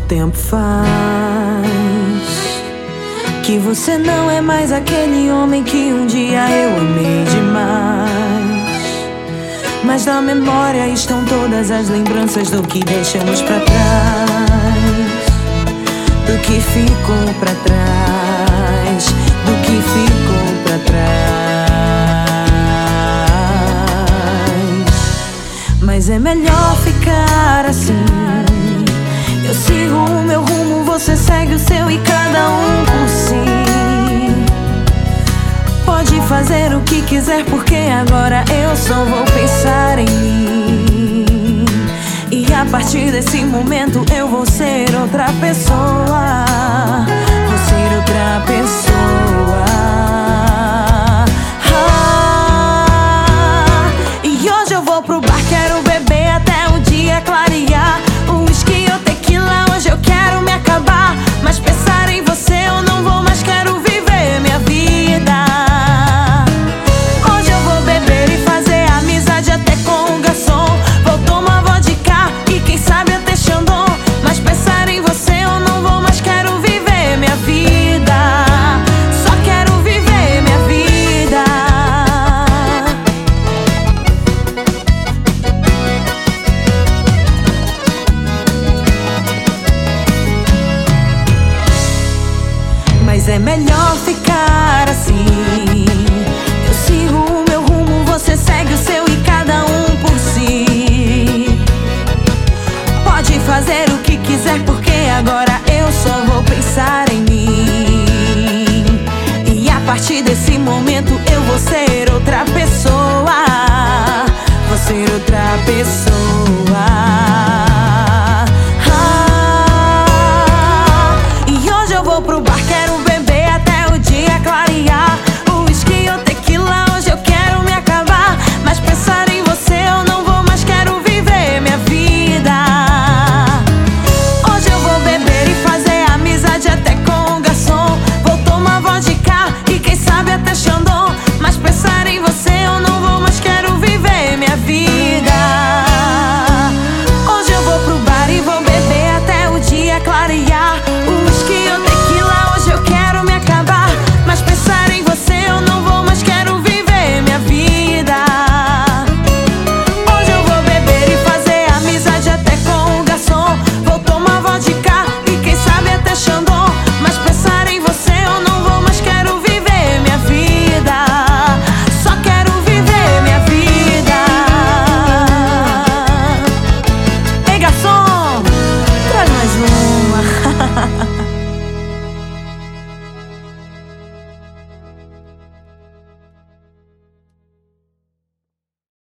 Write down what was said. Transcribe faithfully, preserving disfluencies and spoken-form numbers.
tempo faz, que você não é mais aquele homem que um dia eu amei demais. Mas na memória estão todas as lembranças do que deixamos pra trás, do que ficou pra trás, do que ficou pra trás. Mas é melhor ficar assim. Eu sigo o meu rumo, você segue o seu e cada um por si. Pode fazer o que quiser, porque agora eu só vou pensar em mim. E a partir desse momento eu vou ser outra pessoa. Vou ser outra pessoa. Ah, e hoje eu vou pro bar, quero beber até o dia clarear. O whisky ou tequila, hoje eu quero me acabar. Mas pensar em você eu não vou mais, quero viver minha vida. Hoje eu vou beber e fazer amizade até com o garçom. Vou tomar vodka e quem sabe até Xandão. Mas pensar em você eu não vou mais, quero viver minha vida. Só quero viver minha vida. Mas é melhor ficar assim.